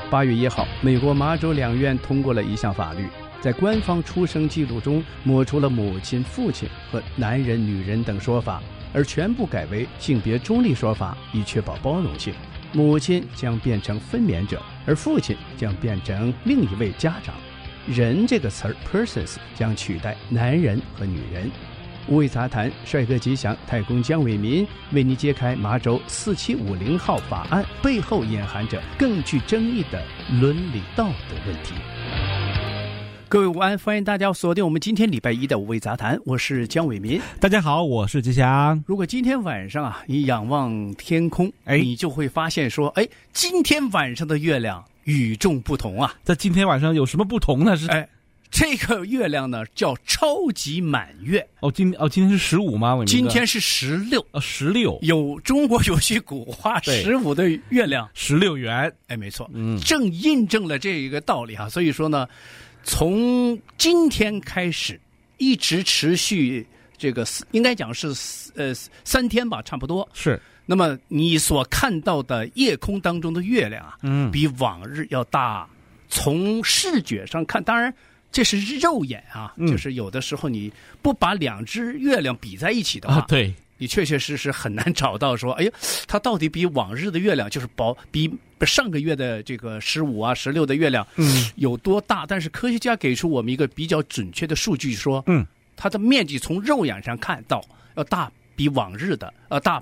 8月1号，美国麻州两院通过了一项法律，在官方出生记录中抹除了母亲、父亲和男人、女人等说法，而全部改为性别中立说法，以确保包容性。母亲将变成分娩者，而父亲将变成另一位家长。人这个词儿 persons 将取代男人和女人。五味杂谈，帅哥吉祥，太公江伟民为你揭开麻州4750号法案背后隐含着更具争议的伦理道德问题。各位午安，欢迎大家锁定我们今天礼拜一的五味杂谈，我是江伟民。 大家好，我是吉祥。 如果今天晚上你仰望天空，你就会发现说，今天晚上的月亮与众不同啊。 在今天晚上有什么不同呢？ 这个月亮呢叫超级满月。 今天是15吗？ 今天是16。 16。 中国有句古话，15的月亮 16圆。 没错。正印证了这一个道理啊。所以说呢，从今天开始一直持续这个应该讲是3天吧，差不多是。 那么你所看到的夜空当中的月亮比往日要大。从视觉上看，当然这是肉眼就是有的时候你不把两只月亮比在一起的话， 对， 你确确实实很难找到说，它到底比往日的月亮，就是比上个月的这个15、16的月亮，有多大？但是科学家给出我们一个比较准确的数据说，它的面积从肉眼上看到要大。比往日的大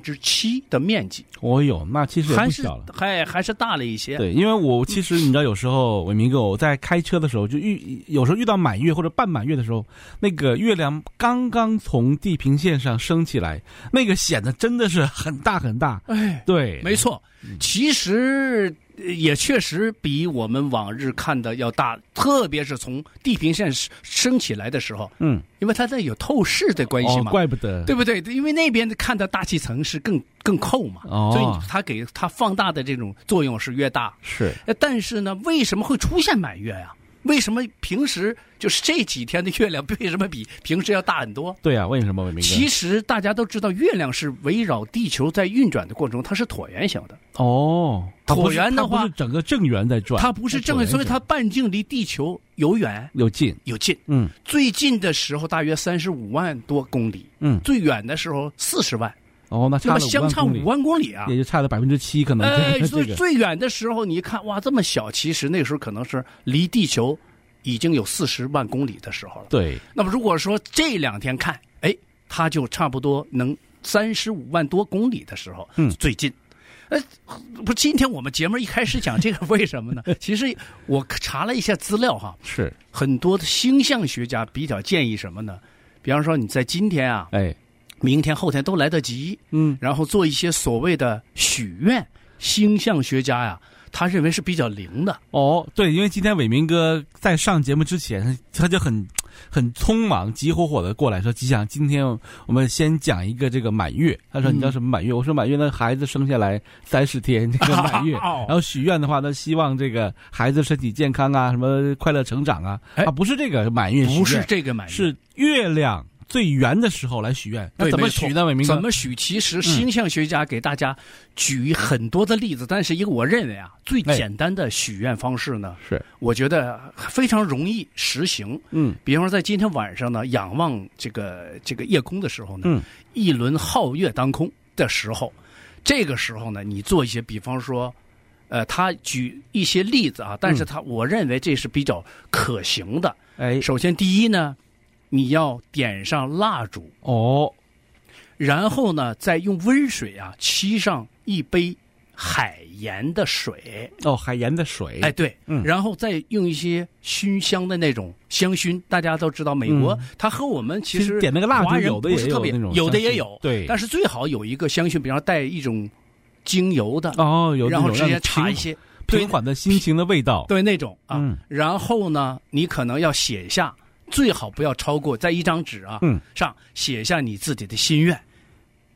7%的面积。 那其实也不小了， 还是大了一些。 对，因为我其实你知道，有时候伟明哥我在开车的时候，有时候遇到满月或者半满月的时候，那个月亮刚刚从地平线上升起来，那个显得真的是很大很大。对， 没错。其实也确实比我们往日看的要大，特别是从地平线升起来的时候，因为它这有透视的关系嘛， 怪不得， 对不对？因为那边看的大气层是更厚嘛，所以它给它放大的这种作用是越大。 是， 但是呢，为什么会出现满月呀？为什么平时就是这几天的月亮为什么比平时要大很多？ 对啊，为什么？伟明哥， 其实大家都知道，月亮是围绕地球在运转的过程中，它是椭圆形的。椭圆的话， 它不是整个正圆在转， 它不是正圆，所以它半径离地球有远有近。 最近的时候大约35万多公里，最远的时候40万。 那差了相差5万公里啊， 也就差了7%可能。 所以最远的时候你一看，哇，这么小，其实那时候可能是离地球已经有40万公里的时候了。 对。 那么如果说这2天看，它就差不多能35万多公里的时候，最近。不，今天我们节目一开始讲这个为什么呢？其实我查了一下资料是很多的星象学家比较建议什么呢？比方说你在今天明天后天都来得及，然后做一些所谓的许愿，星象学家他认为是比较灵的。 对，因为今天伟明哥在上节目之前，他就很匆忙急火火的过来说，吉祥，今天我们先讲一个这个满月。他说你知道什么满月？我说满月那孩子生下来30天这个满月，然后许愿的话呢，希望这个孩子身体健康什么快乐成长不是这个满月许愿， 不是这个满月， 是月亮最圆的时候来许愿。那怎么许呢？伟明哥， 怎么许？其实星象学家给大家举很多的例子，但是一个我认为最简单的许愿方式呢，是我觉得非常容易实行。比方说在今天晚上呢，仰望这个夜空的时候呢，一轮皓月当空的时候，这个时候呢，你做一些，比方说，他举一些例子但是我认为这是比较可行的。首先第一呢，你要点上蜡烛然后呢再用温水沏上一杯海盐的水。 海盐的水。 对，然后再用一些熏香的那种香薰。大家都知道美国它和我们其实点那个蜡烛有的也有那种， 有的也有， 对， 但是最好有一个香薰，比方带一种精油的有， 然后直接插一些平缓的心情的味道， 对那种然后呢你可能要写下，最好不要超过在一张纸上写下你自己的心愿。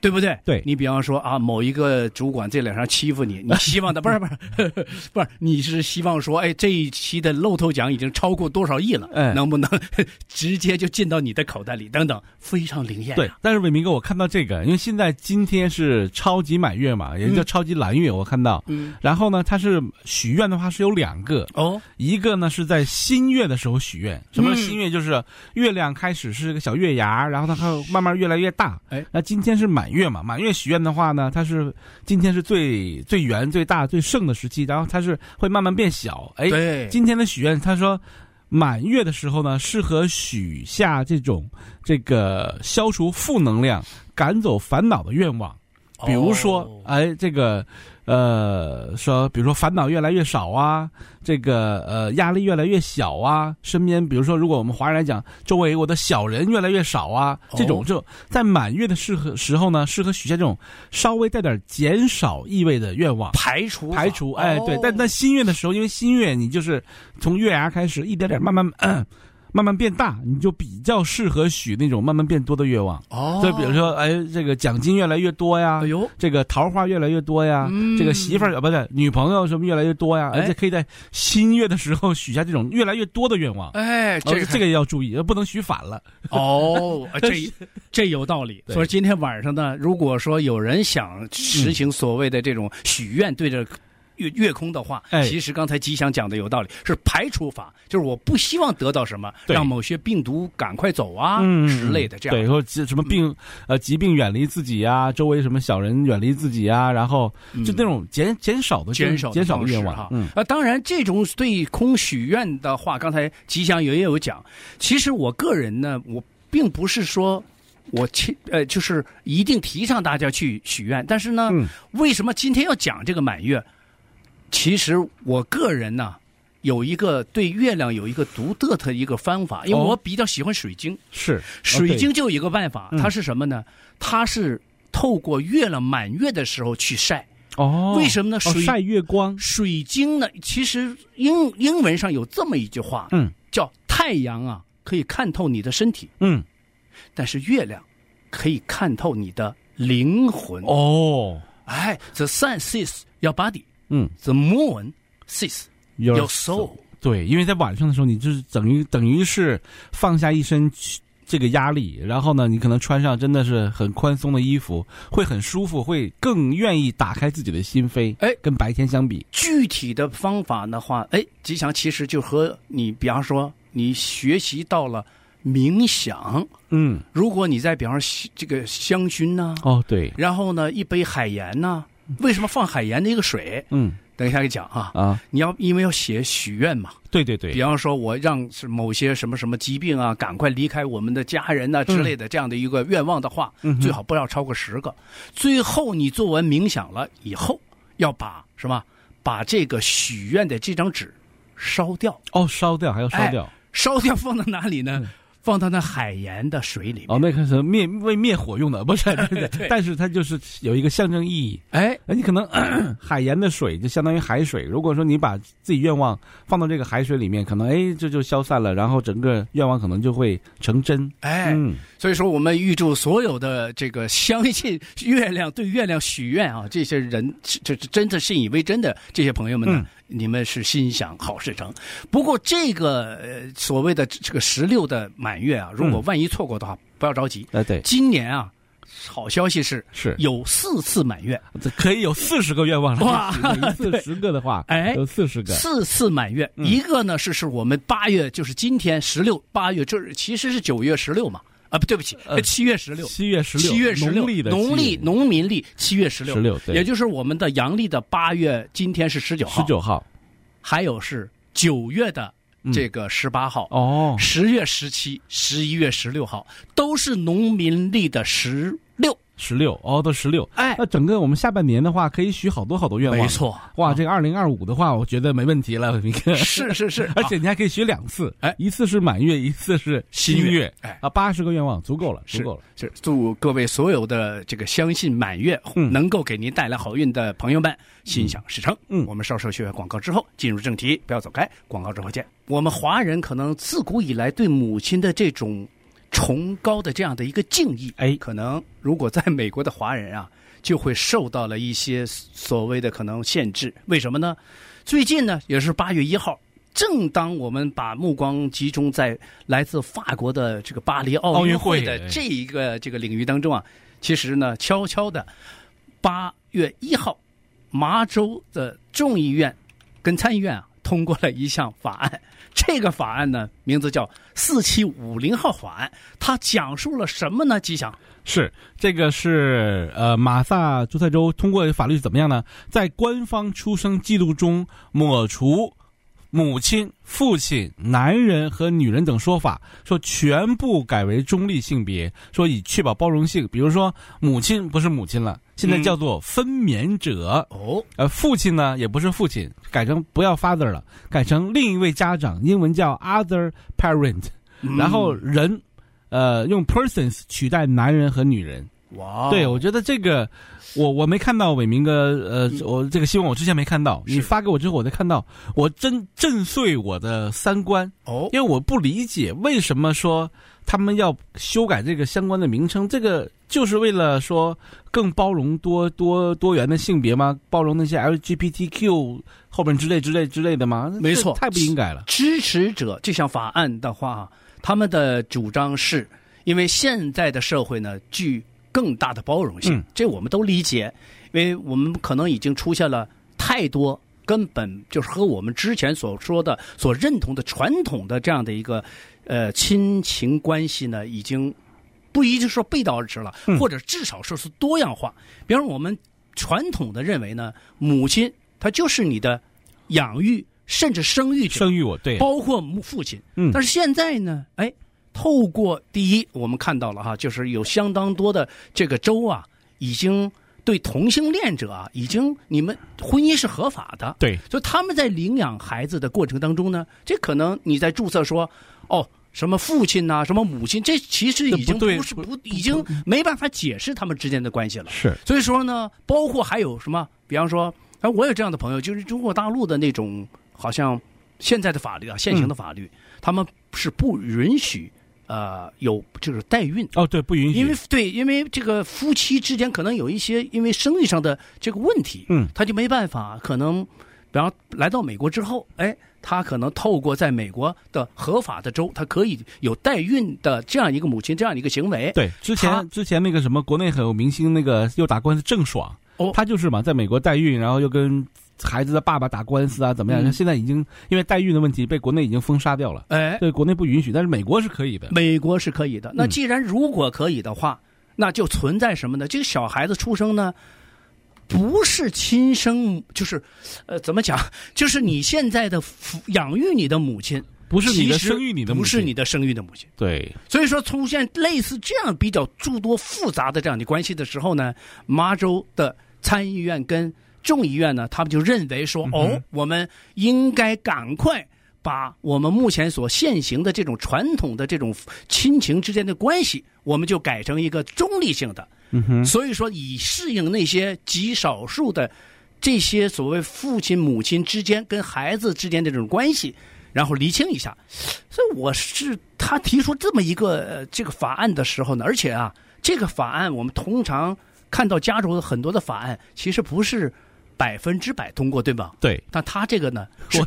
对不对？ 对， 你比方说啊，某一个主管这两天欺负你，你希望的不是不是，你是希望说，哎，这一期的漏头奖已经超过多少亿了，能不能直接就进到你的口袋里？等等，非常灵验。 对，但是伟明哥，我看到这个，因为现在今天是超级满月嘛，也叫超级蓝月，我看到，然后呢，它是许愿的话是有2个哦，一个呢是在新月的时候许愿，什么新月就是月亮开始是个小月牙，然后它会慢慢越来越大。哎，那今天是满月嘛，满月许愿的话呢，它是今天是最圆、最大、最盛的时期，然后它是会慢慢变小。哎，对，今天的许愿，他说满月的时候呢，适合许下这个消除负能量、赶走烦恼的愿望，比如说，哎，这个。说比如说烦恼越来越少啊，这个压力越来越小啊，身边比如说如果我们华人来讲，周围我的小人越来越少啊，这种就在满月的时候呢，适合许下这种稍微带点减少意味的愿望，排除，哎，对，但新月的时候，因为新月你就是从月牙开始一点点慢慢变大，你就比较适合许那种慢慢变多的愿望。哦，就比如说，哎，这个奖金越来越多呀，哎呦，这个桃花越来越多呀，这个媳妇儿不是女朋友什么越来越多呀，而且可以在新月的时候许下这种越来越多的愿望。哎，这个要注意，不能许反了。哦，这有道理。所以今天晚上呢，如果说有人想实行所谓的这种许愿，对着月空的话，其实刚才吉祥讲的有道理，是排除法，就是我不希望得到什么，让某些病毒赶快走啊之类的，这样对，或者什么疾病远离自己啊，周围什么小人远离自己啊，然后就那种减少的愿望哈。当然，这种对空许愿的话，刚才吉祥也有讲，其实我个人呢，我并不是说。就是一定提倡大家去许愿，但是呢，为什么今天要讲这个满月？其实我个人呢，有一个对月亮有一个独特的一个方法，因为我比较喜欢水晶。是水晶就有一个办法，它是什么呢？它是透过月亮满月的时候去晒。哦，为什么呢？晒月光。水晶呢，其实英文上有这么一句话，叫太阳啊可以看透你的身体，但是月亮可以看透你的灵魂。哦，哎 ，the sun sees your body，the moon sees your soul。对，因为在晚上的时候，你就是等于是放下一身这个压力，然后呢，你可能穿上真的是很宽松的衣服，会很舒服，会更愿意打开自己的心扉。哎，跟白天相比，具体的方法的话，哎，吉祥其实就和你，比方说你学习到了。冥想，如果你在比方说这个香薰呢，哦对，然后呢一杯海盐呢，为什么放海盐的一个水？等一下给讲啊，你因为要写许愿嘛，对，比方说我让是某些什么什么疾病啊，赶快离开我们的家人啊之类的这样的一个愿望的话，最好不要超过10个。最后你做完冥想了以后，要把这个许愿的这张纸烧掉。哦，烧掉还要烧掉，烧掉放到哪里呢？放到那海盐的水里面。哦，那个是灭火用的，不是？对，但是它就是有一个象征意义。哎，你可能海盐的水就相当于海水。如果说你把自己愿望放到这个海水里面，可能这就消散了，然后整个愿望可能就会成真。哎，所以说我们预祝所有的这个相信月亮、对月亮许愿啊，这些人这真的信以为真的这些朋友们呢。你们是心想好事成。不过这个所谓的这个16的满月啊，如果万一错过的话，不要着急。对，今年啊，好消息是有4次满月，可以有40个愿望了。哇，一次10个的话，有40个，4次满月。一个呢是我们8月，就是今天8月，这其实是9月16嘛。啊，不对不起，7月16，农民历7月16，也就是我们的阳历的8月，今天是19号，还有是9月的这个18号，10月17、11月16号，都是农民历的16，都16。哎，那整个我们下半年的话，可以许好多愿望。没错，哇，这个2025的话，我觉得没问题了，明哥。是，而且你还可以许2次，一次是满月，一次是新月。80个愿望足够了。是，祝各位所有的这个相信满月能够给您带来好运的朋友们心想事成。我们稍学广告之后进入正题，不要走开，广告之后见。我们华人可能自古以来对母亲的这种崇高的这样的一个敬意。可能如果在美国的华人啊，就会受到了一些所谓的可能限制。为什么呢？最近呢，也是8月1号，正当我们把目光集中在来自法国的这个巴黎奥运会的这个领域当中啊，其实呢，悄悄的8月1号，麻州的众议院跟参议院啊通过了一项法案。这个法案呢，名字叫4750号法案。它讲述了什么呢？吉祥， 是这个是马萨诸塞州通过的法律怎么样呢？在官方出生记录中抹除母亲、父亲、男人和女人等说法，说全部改为中立性别，说以确保包容性。比如说母亲不是母亲了，现在叫做分娩者。父亲呢也不是父亲，改成不要 father 了，改成另一位家长，英文叫 other parent。然后人用 persons 取代男人和女人。 哇， 对，我觉得这个我没看到伟明哥，我这个新闻我之前没看到，你发给我之后我才看到，我震碎我的三观。因为我不理解为什么说他们要修改这个相关的名称，这个就是为了说更包容多元的性别吗？包容那些 LGBTQ 后面之类的吗？ 没错， 太不应该了。 支持者这项法案的话，他们的主张是因为现在的社会呢具更大的包容性，这我们都理解，因为我们可能已经出现了太多根本就是和我们之前所说的、所认同的传统的这样的一个亲情关系呢，已经不一定说背道而驰了，或者至少说是多样化。比方说我们传统的认为呢，母亲她就是你的养育甚至生育者， 对， 包括父亲。但是现在呢，透过第一，我们看到了哈，就是有相当多的这个州啊，已经对同性恋者啊，已经你们婚姻是合法的。 对， 所以他们在领养孩子的过程当中呢，这可能你在注册说什么父亲呐、什么母亲，这其实已经已经没办法解释他们之间的关系了。 是， 所以说呢，包括还有什么，比方说，我有这样的朋友，就是中国大陆的那种，好像现在的法律啊，现行的法律，他们是不允许。有就是代孕对，不允许， 因为这个夫妻之间可能有一些因为生育上的这个问题，他就没办法，可能比方来到美国之后，他可能透过在美国的合法的州，他可以有代孕的这样一个母亲这样一个行为。 对，之前那个什么国内很有明星那个又打官司郑爽，他就是嘛，在美国代孕，然后又跟孩子的爸爸打官司啊，怎么样？现在已经因为代孕的问题被国内已经封杀掉了。对，国内不允许，但是美国是可以的。 美国是可以的。那既然如果可以的话，那就存在什么呢？这个小孩子出生呢，不是亲生，就是怎么讲？就是你现在的养育你的母亲， 不是你的生育你的母亲， 不是你的生育的母亲。 对， 所以说出现类似这样比较诸多复杂的这样的关系的时候呢，麻州的参议院跟众议院呢，他们就认为说，我们应该赶快把我们目前所现行的这种传统的这种亲情之间的关系，我们就改成一个中立性的。所以说，以适应那些极少数的这些所谓父亲母亲之间跟孩子之间的这种关系，然后厘清一下。所以他提出这么一个这个法案的时候呢，而且啊，这个法案我们通常看到加州的很多的法案，其实不是100%通过，对吧？ 对。 但他这个呢是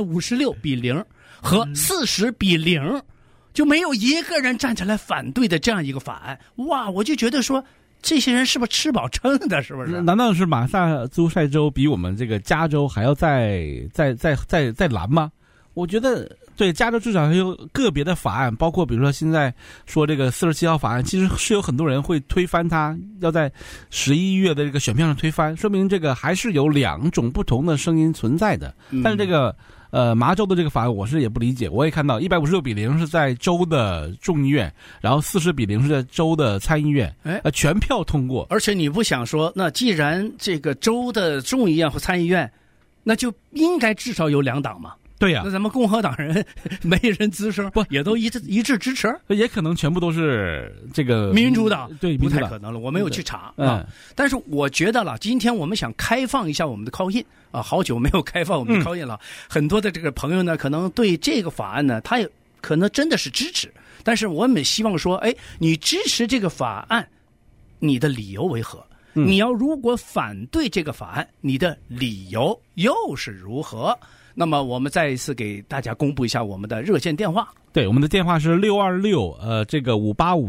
156-0和40-0，就没有一个人站起来反对的这样一个法案。哇，我就觉得说，这些人是不是吃饱撑的？是不是？ 难道是马萨诸塞州比我们这个加州还要再蓝吗？我觉得对，加州至少还有个别的法案，包括比如说现在说这个47号法案，其实是有很多人会推翻它，要在11月的这个选票上推翻，说明这个还是有2种不同的声音存在的。但是这个麻州的这个法案我是也不理解，我也看到156-0是在州的众议院，然后40-0是在州的参议院，全票通过。而且你不想说，那既然这个州的众议院和参议院，那就应该至少有2党嘛。 对呀， 那咱们共和党人没人吱声，不也都一致支持？ 也可能全部都是这个民主党， 对， 不太可能了。我没有去查啊，但是我觉得了，今天我们想开放一下我们的call in啊，好久没有开放我们的call in了。很多的这个朋友呢，可能对这个法案呢，他也可能真的是支持。 但是我们希望说，哎，你支持这个法案，你的理由为何？你要如果反对这个法案，你的理由又是如何？那么我们再一次给大家公布一下我们的热线电话。 对，我们的电话是626这个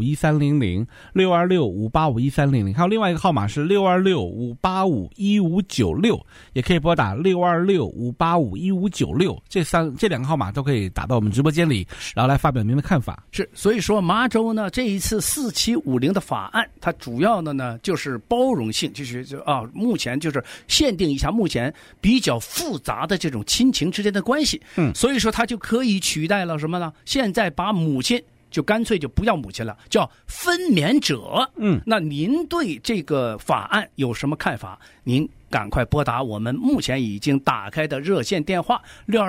5851300，626-5851300，还有另外一个号码是626-5851596，也可以拨打626-5851596，这两个号码都可以打到我们直播间里，然后来发表您的看法。 是，所以说麻州呢这一次4750的法案，它主要的呢就是包容性，就是目前就是限定一下目前比较复杂的这种亲情之间的关系。所以说它就可以取代了什么呢？现在把母亲就干脆就不要母亲了，叫分娩者。那您对这个法案有什么看法？您赶快拨打我们目前已经打开的热线电话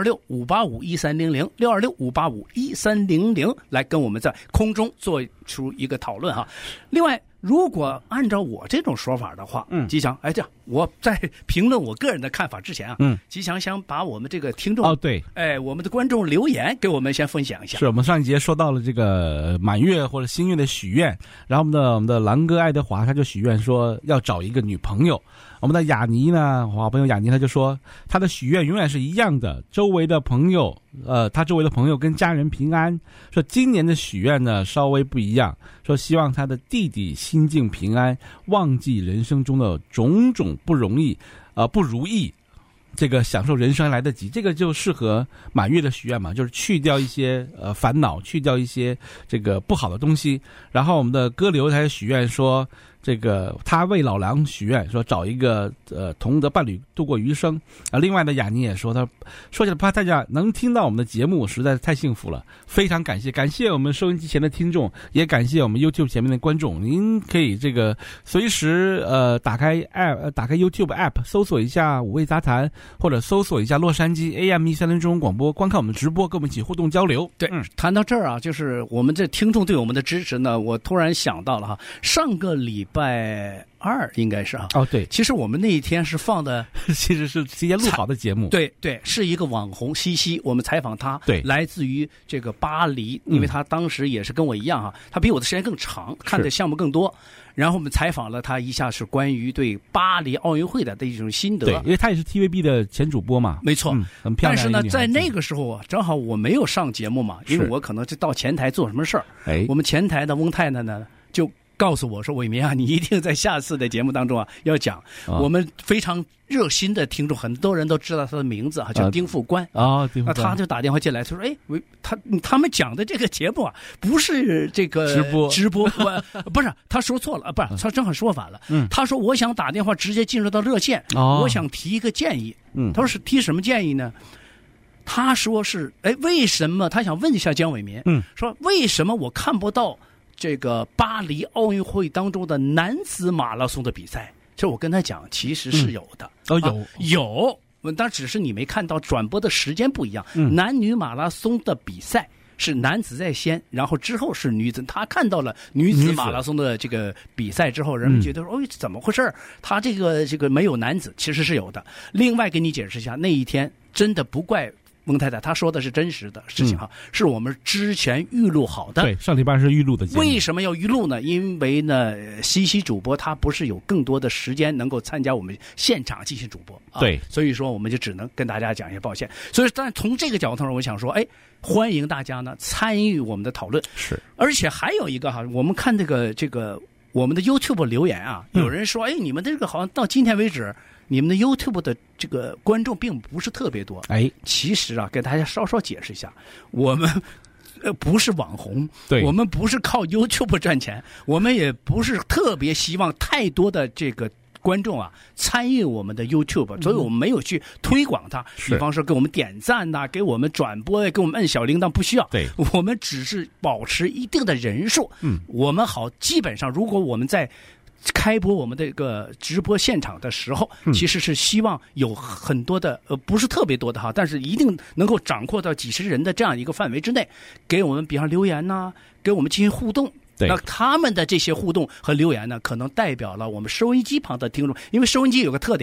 626-5851300，626-5851300，来跟我们在空中做出一个讨论哈。另外，如果按照我这种说法的话，吉祥，这样我在评论我个人的看法之前啊，吉祥想把我们这个听众我们的观众留言给我们先分享一下。 是我们上一节说到了这个满月或者新月的许愿，然后我们的狼哥爱德华他就许愿说要找一个女朋友。我们的雅尼呢，好朋友雅尼他就说他的许愿永远是一样的，周围的朋友他周围的朋友跟家人平安。说今年的许愿呢稍微不一样，说希望他的弟弟心境平安，忘记人生中的种种不如意，这个享受人生来得及。这个就适合满月的许愿嘛，就是去掉一些烦恼，去掉一些这个不好的东西。然后我们的歌流他许愿说，这个他为老狼许愿说找一个同的伴侣度过余生。另外的雅尼也说，他说起来怕大家能听到我们的节目实在是太幸福了，非常感谢我们收音机前的听众，也感谢我们 YouTube 前面的观众。您可以这个随时打开 YouTube App 搜索一下五味杂谈，或者搜索一下洛杉矶 AM130中文广播，观看我们的直播，跟我们一起互动交流。 对，谈到这儿啊，就是我们这听众对我们的支持呢，我突然想到了哈，上个礼拜2应该是对， 其实我们那一天是放的其实是提前录好的节目。 对，是一个网红西西，我们采访他，对，来自于这个巴黎，因为他当时也是跟我一样他比我的时间更长，看的项目更多。然后我们采访了他一下，是关于对巴黎奥运会的一种心得。 对，因为他也是 TVB 的前主播嘛。 没错， 很漂亮。 但是呢，在那个时候正好我没有上节目嘛，因为我可能就到前台做什么事儿。我们前台的翁太太呢就告诉我说，伟民你一定在下次的节目当中要讲我们非常热心的听众，很多人都知道他的名字叫丁副官丁副官。他就打电话进来，他说他们讲的这个节目不是这个直播不是，他说错了不是，他正好说反了。他说我想打电话直接进入到热线，我想提一个建议。他说是提什么建议呢？他说是为什么他想问一下江伟民，说为什么我看不到这个巴黎奥运会当中的男子马拉松的比赛？这我跟他讲，其实是有的。有，但只是你没看到，转播的时间不一样。男女马拉松的比赛是男子在先，然后之后是女子。他看到了女子马拉松的这个比赛之后，人们觉得说，怎么回事？他这个没有男子，其实是有的。另外给你解释一下，那一天真的不怪翁太太，她说的是真实的事情是我们之前预录好的。 对，上礼拜是预录的节目。 为什么要预录呢？因为呢，西西主播他不是有更多的时间能够参加我们现场进行主播对， 所以说我们就只能跟大家讲一些抱歉。所以，但从这个角度上，我想说，欢迎大家呢参与我们的讨论。 是， 而且还有一个我们看这个我们的 YouTube 留言有人说，你们这个好像到今天为止，你们的 YouTube 的这个观众并不是特别多。其实给大家稍稍解释一下，我们不是网红，我们不是靠 YouTube 赚钱，我们也不是特别希望太多的这个观众参与我们的 YouTube， 所以我们没有去推广它。比方说给我们点赞给我们转播给我们摁小铃铛，不需要。 对， 我们只是保持一定的人数。我们基本上如果我们在开播我们的这个直播现场的时候，其实是希望有很多的不是特别多的但是一定能够掌握到几十人的这样一个范围之内，给我们比方留言给我们进行互动。那他们的这些互动和留言呢，可能代表了我们收音机旁的听众，因为收音机有个特点，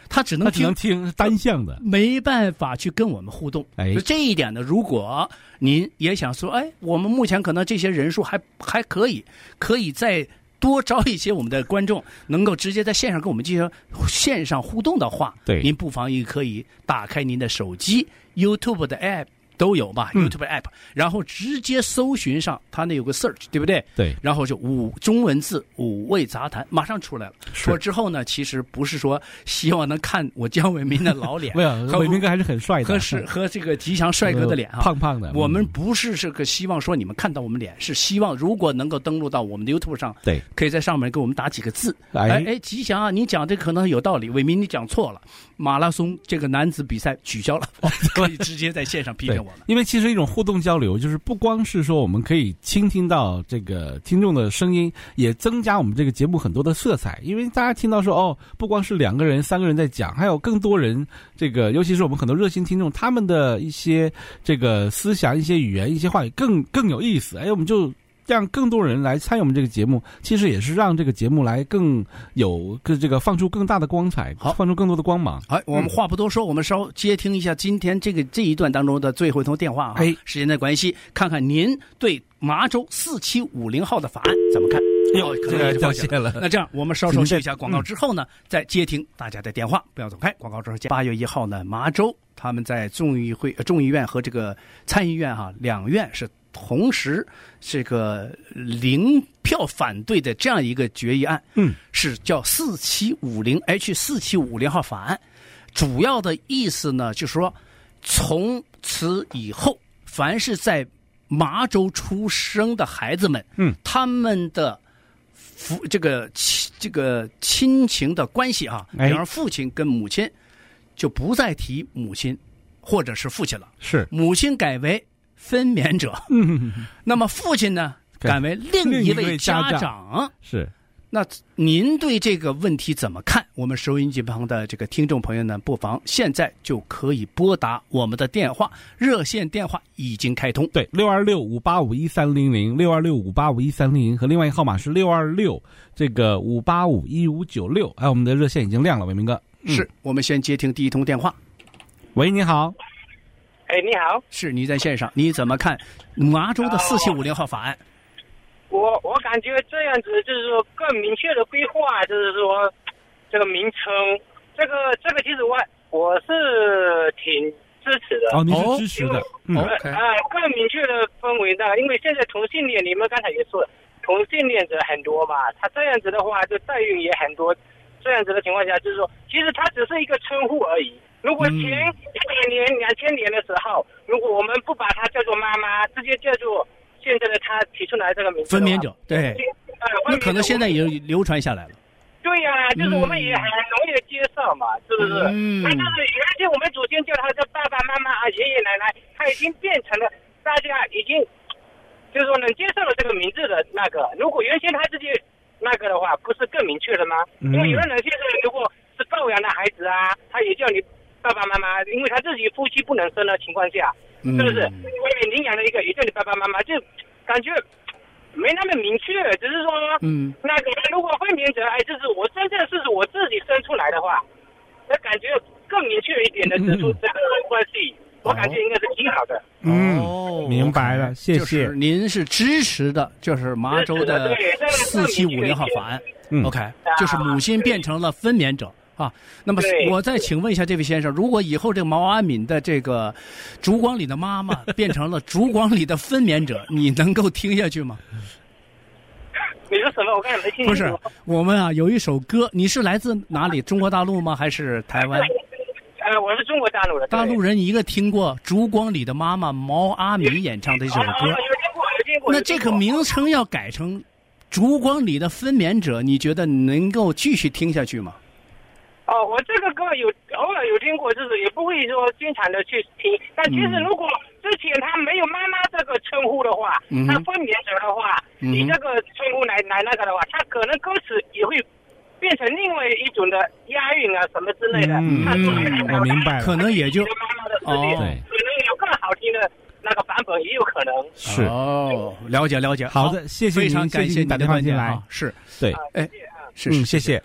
他只能听单向的， 没办法去跟我们互动。就这一点呢，如果您也想说，我们目前可能这些人数还可以再多招一些我们的观众，能够直接在线上跟我们进行线上互动的话， 对， 您不妨也可以打开您的手机 YouTube 的 App。都有吧 ，YouTube App，然后直接搜寻上，它那有个 search， 对不对？ 对。 然后就中文字五味杂谈，马上出来了。说之后呢，其实不是说希望能看我姜伟民的老脸， 没有，伟民哥还是很帅的， 和这个吉祥帅哥的脸啊， 胖胖的。 我们不是这个希望说你们看到我们脸，是希望如果能够登录到我们的 YouTube 上， 对， 可以在上面给我们打几个字。吉祥啊，你讲这可能有道理，伟民你讲错了，马拉松这个男子比赛取消了，可以直接在线上批评我们。 因为其实一种互动交流，就是不光是说我们可以倾听到这个听众的声音，也增加我们这个节目很多的色彩。因为大家听到说不光是2个人、3个人在讲，还有更多人，这个尤其是我们很多热心听众，他们的一些这个思想、一些语言、一些话语更有意思。我们就让更多人来参与我们这个节目，其实也是让这个节目来更有这个放出更大的光彩，放出更多的光芒。 好，我们话不多说，我们稍接听一下今天这一段当中的最后一通电话啊。时间的关系，看看您对麻州4750号的法案怎么看？ 这个掉线了。 那这样，我们稍息一下广告之后呢，再接听大家的电话，不要走开。广告之后，8月1号呢，麻州他们在众议院和这个参议院2院是同时这个0票反对的这样一个决议案，是叫4750号法案。主要的意思呢，就是说从此以后，凡是在麻州出生的孩子们，他们的这个亲情的关系比方父亲跟母亲就不再提母亲或者是父亲了， 是母亲改为分娩者，那么父亲呢改为另一位家长， 是。 那您对这个问题怎么看？我们收音机旁的这个听众朋友呢，不妨现在就可以拨打我们的电话，热线电话已经开通。 对，626-585-1300，626-585-1300，和另外一个号码是626-585-1596。我们的热线已经亮了，伟明哥。 是我们先接听第一通电话。 喂，你好。 你好。 是你在线上，你怎么看麻州的4750号法案？ 我感觉这样子就是说更明确的规划，就是说这个名称，这个其实我是挺支持的。 你是支持的。 更明确的氛围的，因为现在同性恋，你们刚才也说了，同性恋者很多嘛，他这样子的话，就代孕也很多。这样子的情况下，就是说，其实它只是一个称呼而已。如果前100年、2000年的时候，如果我们不把它叫做妈妈，直接叫做现在的他提出来这个名字分娩者，对，那可能现在也流传下来了。 对呀，就是我们也很容易的接受嘛，是不是？那就是原先我们祖先叫他的爸爸妈妈爷爷奶奶，他已经变成了大家已经就是说能接受了这个名字的那个。如果原先他自己那个的话，不是更明确了吗？因为有的人现在如果是抱养的孩子啊，他也叫你爸爸妈妈，因为他自己夫妻不能生的情况下。是不是外面领养了一个也叫你爸爸妈妈，就感觉没那么明确，只是说那个如果分娩者就是我真正是我自己生出来的话，那感觉更明确一点的指出这个关系，我感觉应该是挺好的。 明白了，谢谢。 就是您是支持的，就是麻州的4750号法案。OK，就是母亲变成了分娩者。那么我再请问一下这位先生，如果以后这个毛阿敏的这个烛光里的妈妈变成了烛光里的分娩者，你能够听下去吗？ 你说什么？我刚才没听清楚。 不是，我们有一首歌，你是来自哪里？中国大陆吗？还是台湾？ 我是中国大陆的。 大陆人一个听过烛光里的妈妈毛阿敏演唱的这首歌。 有听过。 那这个名称要改成烛光里的分娩者，你觉得能够继续听下去吗？ 我这个歌偶尔有听过，就是也不会说经常的去听。但其实如果之前他没有妈妈这个称呼的话，他分娩者的话，你这个称呼来那个的话，他可能歌词也会变成另外一种的押韵啊什么之类的。 我明白了， 可能也就妈妈的世界，可能有更好听的那个版本也有可能。 是了解。 好的，谢谢您， 非常感谢打电话进来。 是， 对， 是， 谢谢。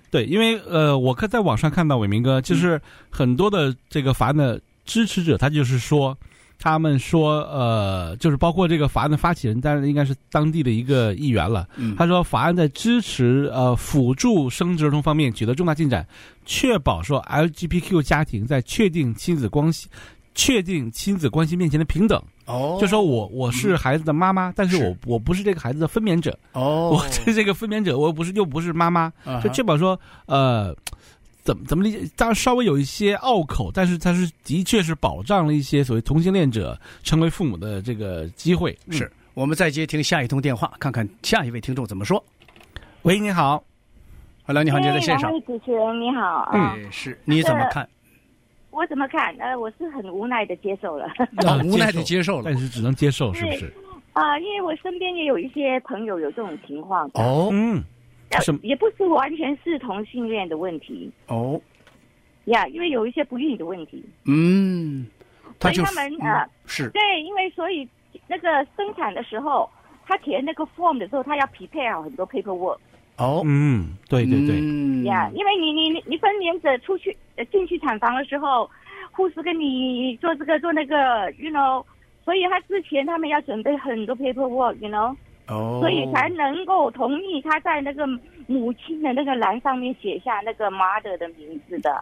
对，因为我在网上看到伟明哥，就是很多的这个法案的支持者，他就是说。他们说，就是包括这个法案的发起人，当然应该是当地的一个议员了。他说，法案在支持辅助生殖儿童方面取得重大进展，确保说 LGBTQ 家庭在确定亲子关系面前的平等。就说我是孩子的妈妈，但是我不是这个孩子的分娩者。我是这个分娩者，我又不是妈妈，就确保说怎么理解？当然稍微有一些拗口，但是它是的确是保障了一些所谓同性恋者成为父母的这个机会。 是我们再接听下一通电话，看看下一位听众怎么说。喂，你好。Hello， 你好，你在线上。 主持人你好。 是你怎么看？ 我怎么看？我是很无奈的接受了。 无奈的接受了， 但是只能接受，是不是？ 因为我身边也有一些朋友有这种情况。也不是完全是同性恋的问题因为有一些不孕的问题。所以他们是对，因为所以那个生产的时候，他填那个 form 的时候，他要匹配好很多 paperwork。 对对对， 因为你分娩者出去进去产房的时候，护士跟你做这个做那个 ，you know， 所以他之前他们要准备很多 paperwork，you know。所以才能够同意他在那个母亲的那个栏上面写下那个 mother 的名字的。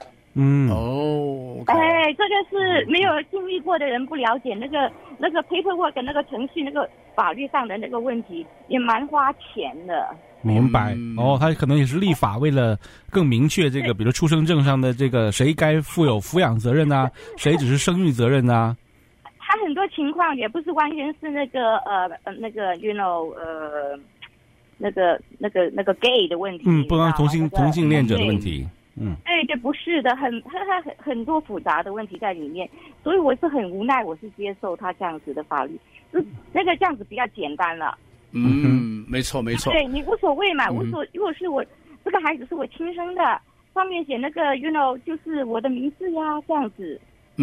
这个是没有经历过的人不了解那个 paperwork 那个程序，那个法律上的那个问题也蛮花钱的。 明白。他可能也是立法为了更明确这个，比如出生证上的这个谁该负有抚养责任啊，谁只是生育责任啊。 他很多情况也不是完全是那个you know 那个 gay 的问题， 不光同性恋者的问题， 对，不是的，很多复杂的问题在里面，所以我是很无奈，我是接受他这样子的法律，那个这样子比较简单了。 没错。 对，你无所谓嘛，如果是我这个孩子是我亲生的，上面写那个 you know 就是我的名字呀，这样子。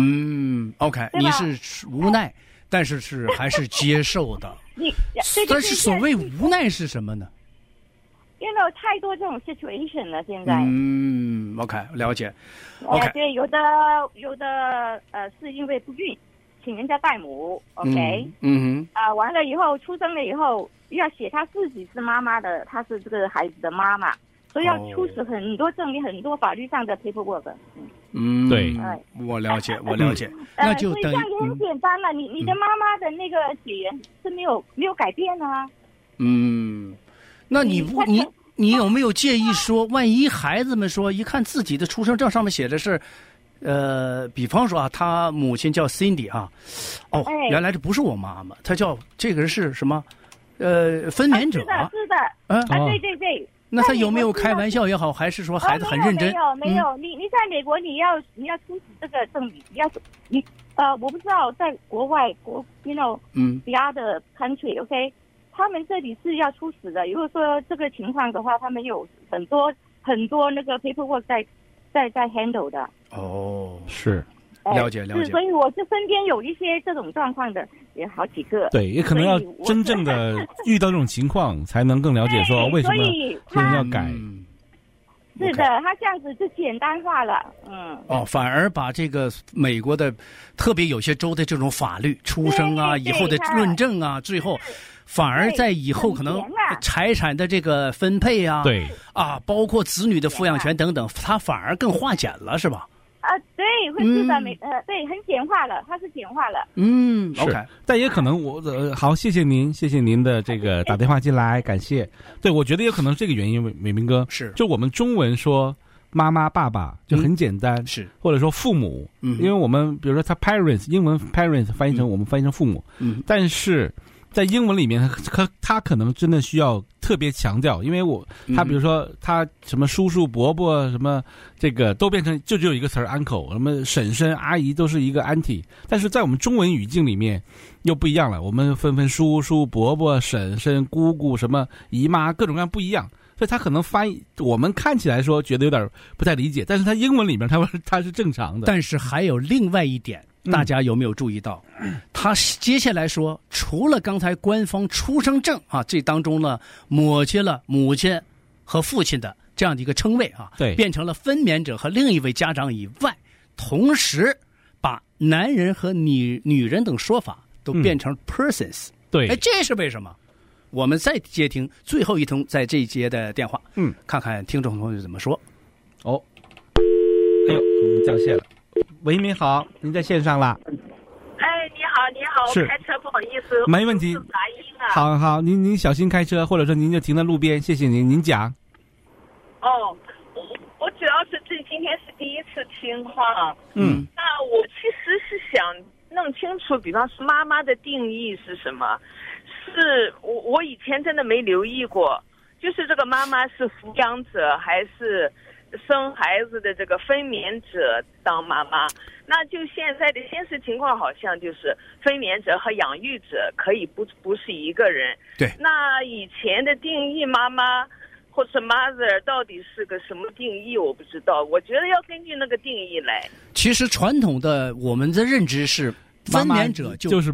OK， 你是无奈，但是还是接受的。但是所谓无奈是什么呢？ 因为有太多这种 situation 了，现在。 OK， 了解。OK， 对，有的是因为不孕，请人家代母。OK，完了以后出生了以后要写他自己是妈妈的，他是这个孩子的妈妈。所以要出示很多证明，很多法律上的 paperwork。 对， 我了解。那就所以这样也很简单了。你的妈妈的那个血缘是没有改变啊。 那你有没有介意说，万一孩子们说一看自己的出生证上面写的是，比方说他母亲叫 Cindy 原来这不是我妈妈，他叫这个人是什么？分娩者。 是的。对。 那他有没有开玩笑也好，还是说孩子很认真？ 没有。你在美国你要出示这个证明，我不知道在国外you know the other country OK， 他们这里是要出示的。如果说这个情况的话，他们有很多那个 paperwork 在 handle 的。 是。 了解。 所以我是身边有一些这种状况的，也好几个。 对，也可能要真正的遇到这种情况，才能更了解说为什么这人要改。 是的，他这样子就简单化了。 反而把这个美国的，特别有些州的这种法律、出生啊、以后的论证啊，最后反而在以后可能财产的这个分配啊， 对包括子女的抚养权等等，它反而更化简了，是吧？ 对，会是的，对，很简化了，它是简化了。 OK， 但也可能好，谢谢您的这个打电话进来，感谢。对，我觉得也可能这个原因，伟明哥是， 就我们中文说妈妈、爸爸就很简单， 是， 或者说父母，因为我们比如说他 parents， 英文 parents 翻译成我们翻译成父母，但是在英文里面，他可能真的需要特别强调，因为他比如说他什么叔叔伯伯什么这个都变成就只有一个词儿 uncle， 什么婶婶阿姨都是一个 auntie， 但是在我们中文语境里面又不一样了，我们分叔叔伯伯婶婶姑姑什么姨妈各种各样不一样，所以他可能翻译我们看起来说觉得有点不太理解，但是他英文里面他是正常的。 但是还有另外一点。大家有没有注意到，他接下来说，除了刚才官方出生证这当中呢，抹去了母亲和父亲的这样的一个称谓啊， 对， 变成了分娩者和另一位家长以外，同时把男人和女人等说法都变成 persons。 对， 哎，这是为什么？我们再接听最后一通在这一节的电话，看看听众朋友怎么说。 哦，哎呦，我们交线了。喂，您好，您在线上了。 哎，你好，我开车不好意思， 没问题。 杂音啊。 好，您小心开车，或者说您就停在路边，谢谢您讲。 哦，我主要是今天是第一次听话，那我其实是想弄清楚，比方说妈妈的定义是什么？是我以前真的没留意过，就是这个妈妈是抚养者还是生孩子的这个分娩者当妈妈？那就现在的现实情况好像就是分娩者和养育者可以不是一个人。 对。那以前的定义妈妈或者 mother 到底是个什么定义我不知道，我觉得要根据那个定义来。 其实传统的我们的认知是分娩者就是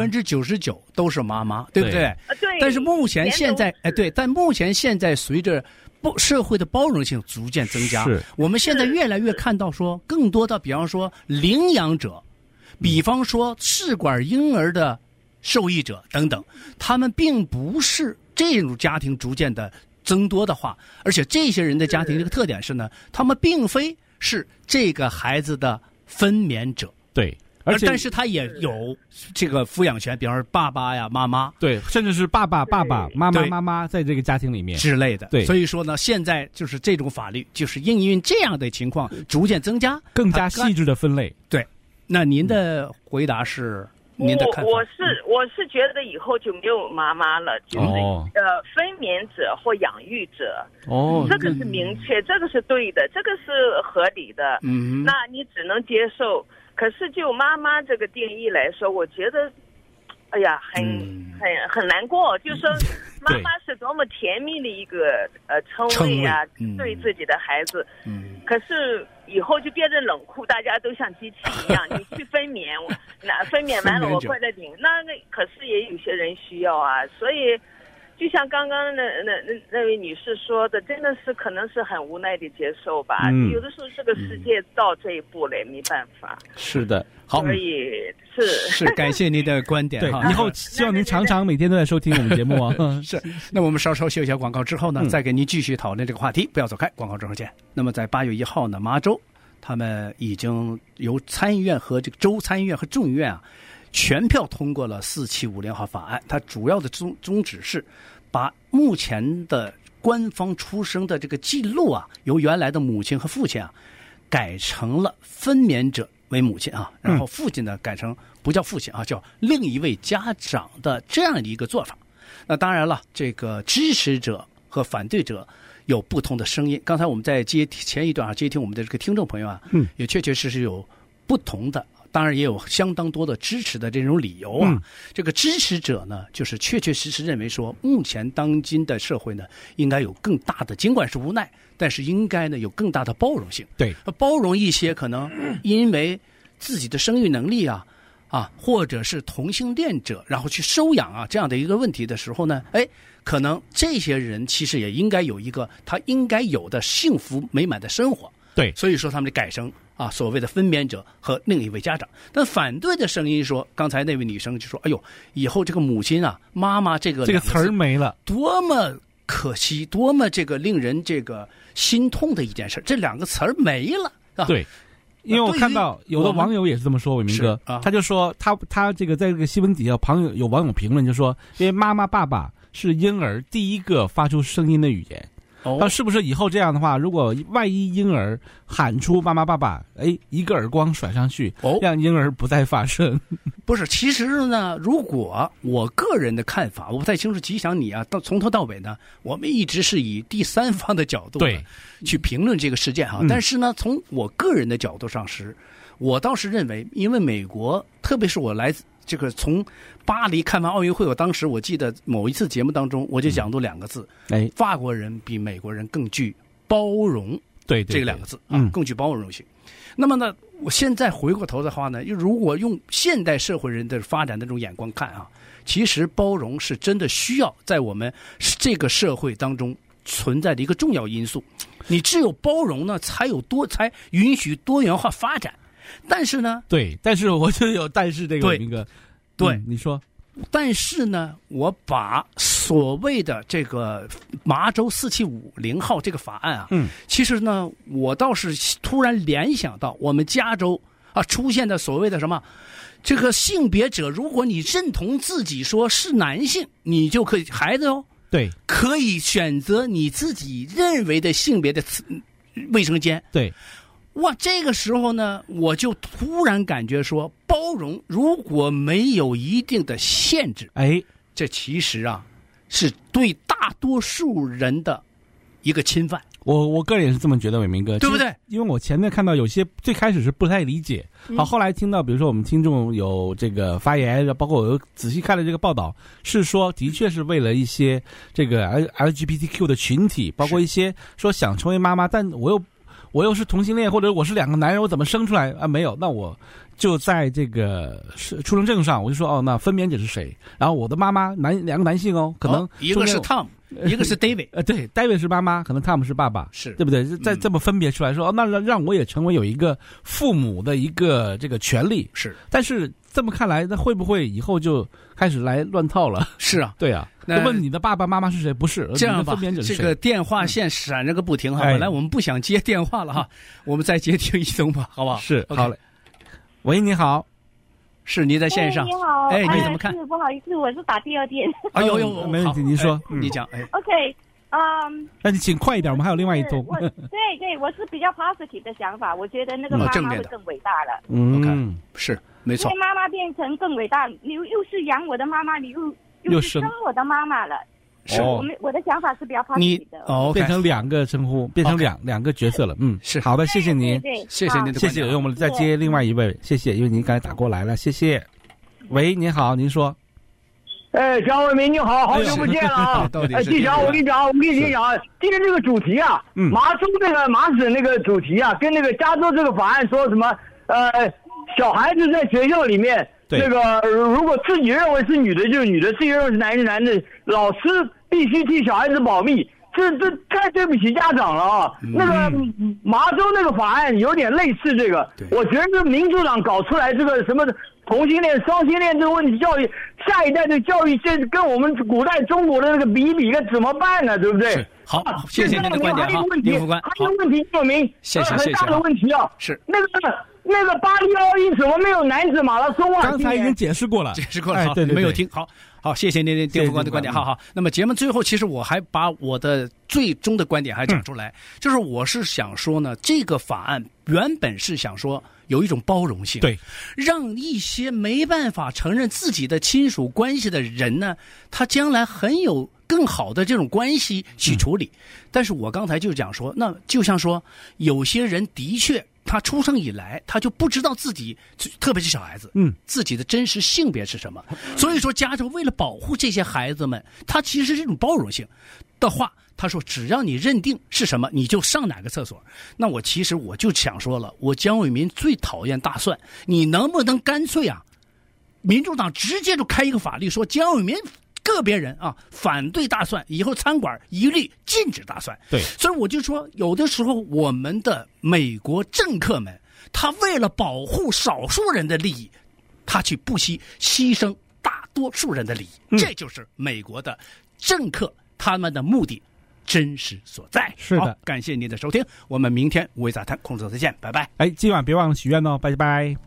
99%都是妈妈，对不对？ 对。 但是目前现在但目前现在随着社会的包容性逐渐增加，我们现在越来越看到说更多的，比方说领养者，比方说试管婴儿的受益者等等，他们并不是这种家庭逐渐的增多的话，而且这些人的家庭这个特点是呢，他们并非是这个孩子的分娩者， 对。 但是他也有这个抚养权，比方说爸爸呀、妈妈， 对，甚至是爸爸、妈妈在这个家庭里面之类的。 对， 所以说呢，现在就是这种法律，就是因为这样的情况逐渐增加， 更加细致的分类。 对，那您的回答是？您的看法？ 我是觉得以后就没有妈妈了，就是分娩者或养育者。这个是明确，这个是对的，这个是合理的。那你只能接受。可是就妈妈这个定义来说，我觉得，哎呀，很难过。就是说，妈妈是多么甜蜜的一个称谓啊，对自己的孩子。可是以后就变成冷酷，大家都像机器一样，你去分娩，分娩完了我过来领。那可是也有些人需要啊，所以。就像刚刚那位女士说的，真的是可能是很无奈的接受吧。有的时候这个世界到这一步了，没办法。 是的，好， 所以是感谢您的观点。 对，以后希望您常常每天都在收听我们节目啊。 是，那我们稍休息一下广告之后呢，再给您继续讨论这个话题，不要走开，广告之后见。那么在8月1号呢，麻州他们已经由参议院和这个州参议院和众议院啊。全票通过了4750号法案，它主要的宗旨是把目前的官方出生的这个记录啊，由原来的母亲和父亲啊，改成了分娩者为母亲啊，然后父亲呢改成不叫父亲啊，叫另一位家长的这样的一个做法。那当然了，这个支持者和反对者有不同的声音。刚才我们在前一段啊接听我们的这个听众朋友啊，也确确实实有不同的。当然也有相当多的支持的这种理由啊。这个支持者呢，就是确确实实认为说，目前当今的社会呢，应该有更大的，尽管是无奈，但是应该呢有更大的包容性。 对， 包容一些可能因为自己的生育能力啊，或者是同性恋者，然后去收养啊这样的一个问题的时候呢，可能这些人其实也应该有一个他应该有的幸福美满的生活。 对， 所以说他们改成所谓的分娩者和另一位家长。但反对的声音说，刚才那位女生就说：“哎呦，以后这个母亲啊，妈妈这个词儿没了， 多么可惜，多么这个令人这个心痛的一件事。这两个词儿没了。” 对，因为我看到有的网友也是这么说，伟明哥，他就说他这个在这个新闻底下有网友评论就说，因为妈妈爸爸是婴儿第一个发出声音的语言。那是不是以后这样的话，如果万一婴儿喊出妈妈爸爸，一个耳光甩上去，让婴儿不再发声？ 不是，其实呢，如果我个人的看法，我不太清楚吉祥你啊，从头到尾呢，我们一直是以第三方的角度去评论这个事件哈。但是呢，从我个人的角度上我倒是认为，因为美国，特别是我来自这个从巴黎看完奥运会，我当时我记得某一次节目当中，我就讲过2个字，法国人比美国人更具包容， 对这个2个字更具包容性。那么呢，我现在回过头的话呢，如果用现代社会人的发展的这种眼光看其实包容是真的需要在我们这个社会当中存在的一个重要因素。你只有包容呢，才允许多元化发展。但是呢， 对，但是我就有但是这个明哥， 对， 你说。 但是呢，我把所谓的这个麻州4750号这个法案啊，其实呢，我倒是突然联想到我们加州啊出现的所谓的什么，这个性别者，如果你认同自己说是男性，你就可以孩子对， 可以选择你自己认为的性别的卫生间， 对。 哇，这个时候呢，我就突然感觉说，包容如果没有一定的限制，这其实啊是对大多数人的一个侵犯。 我个人也是这么觉得，伟明哥， 对不对？ 因为我前面看到有些最开始是不太理解，后来听到比如说我们听众有这个发言，包括我又仔细看了这个报道，是说的确是为了一些这个 LGBTQ 的群体，包括一些说想成为妈妈，但我又是同性恋，或者我是两个男人，我怎么生出来啊？没有，那我就在这个出生证上，我就说那分娩者是谁？然后我的妈妈两个男性可能一个是 Tom， 一个是 David， 对 ，David 是妈妈，可能 Tom 是爸爸， 是对不对？再这么分别出来说，那让我也成为有一个父母的一个这个权利， 是。 但是这么看来，那会不会以后就开始来乱套了？ 是啊， 对啊。问你的爸爸妈妈是谁？不是这样吧？ 分娩者是谁？ 这个电话线闪着个不停哈，本来我们不想接电话了哈，我们再接听一通吧，好不好？ 是，好嘞。喂，你好， 是你在线上？ 你好， 你怎么看？ 不好意思，我是打第二遍。 有， 没问题，您说， 你讲。 OK， 那你请快一点，我们还有另外一通。 对，我是比较 positive 的想法，我觉得那个妈妈会更伟大了。 OK，是没错。 因为妈妈变成更伟大，你又是养我的妈妈，你又是生我的妈妈了。是我的想法是比较 positive 的。 变成两个称呼，变成两个角色了。 是好的，谢谢您， 谢谢您的， 谢谢。我们再接另外一位，谢谢，因为您刚才打过来了，谢谢。喂，您好，您说。 蒋伟民你好，好久不见了啊！季强，我跟你讲，今天这个主题啊，麻州那个麻省那个主题啊，跟那个加州这个法案说什么？小孩子在学校里面，这个如果自己认为是女的就是女的，自己认为是男的是男的，老师必须替小孩子保密。这太对不起家长了啊！那个麻州那个法案有点类似这个，我觉得民主党搞出来这个什么同性恋、双性恋这个问题教育，下一代的教育，这跟我们古代中国的那个比，该怎么办呢？对不对？ 好，谢谢您的观点哈，林副官。 还有问题，说明很大的问题啊！ 是那个巴黎奥运怎么没有男子马拉松啊？ 刚才已经解释过了， 好，对，没有听好，谢谢您丁副官的观点，好。那么节目最后，其实我还把我的最终的观点还讲出来，就是我是想说呢，这个法案原本是想说有一种包容性， 对， 让一些没办法承认自己的亲属关系的人呢，他将来很有更好的这种关系去处理。但是我刚才就讲说，那就像说有些人的确他出生以来他就不知道自己，特别是小孩子，自己的真实性别是什么。所以说加州为了保护这些孩子们，他其实这种包容性的话，他说只要你认定是什么，你就上哪个厕所。那我其实我就想说了，我姜伟民最讨厌大蒜，你能不能干脆啊，民主党直接就开一个法律说姜伟民个别人啊反对大蒜，以后餐馆一律禁止大蒜。 对， 所以我就说，有的时候我们的美国政客们，他为了保护少数人的利益，他去不惜牺牲大多数人的利益，这就是美国的政客他们的目的真实所在。 是的， 感谢您的收听，我们明天五味杂谈空中再见，拜拜。 今晚别忘了许愿哦，拜拜。